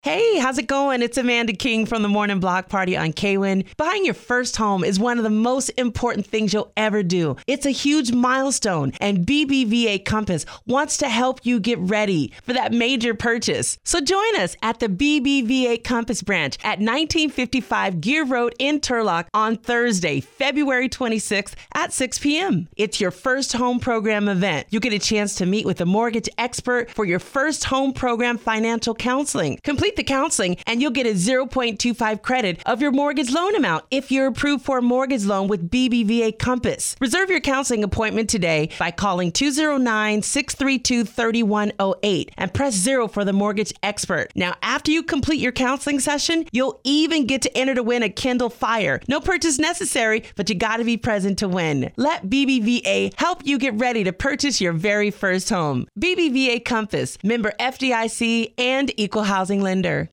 Hey, how's it going? It's Amanda King from the Morning Block Party on KWIN. Buying your first home is one of the most important things you'll ever do. It's a huge milestone, and BBVA Compass wants to help you get ready for that major purchase. So join us at the BBVA Compass branch at 1955 Gear Road in Turlock on Thursday, February 26th at 6 p.m. It's your first home program event. You get a chance to meet with a mortgage expert for your first home program financial counseling. Complete the counseling and you'll get a 0.25 credit of your mortgage loan amount if you're approved for a mortgage loan with BBVA Compass. Reserve your counseling appointment today by calling 209-632-3108 and press 0 for the mortgage expert. Now, after you complete your counseling session, you'll even get to enter to win a Kindle Fire. No purchase necessary, but you got to be present to win. Let BBVA help you get ready to purchase your very first home. BBVA Compass, member FDIC and equal housing lender.